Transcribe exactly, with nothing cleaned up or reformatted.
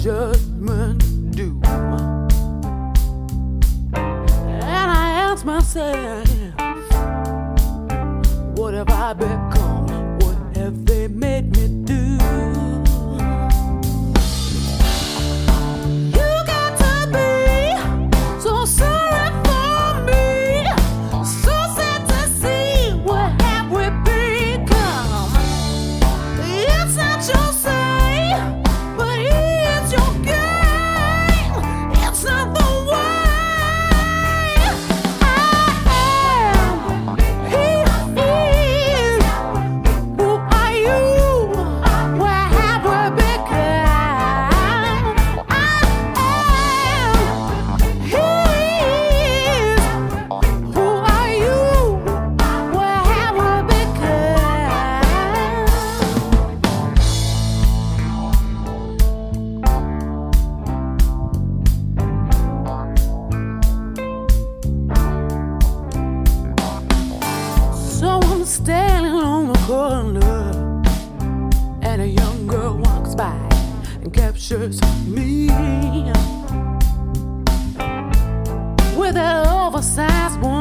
judgment due. And I ask myself, what have I become? What have they made me do? You got to be so sorry for me, so sad to see what have we become. It's not your say, but it's your game. It's not the way I am. He is. Who are you? Where have we become? I am. He is. Who are you? Where have we become? So I'm standing on the corner, and a young girl walks by and captures me with that oversized one.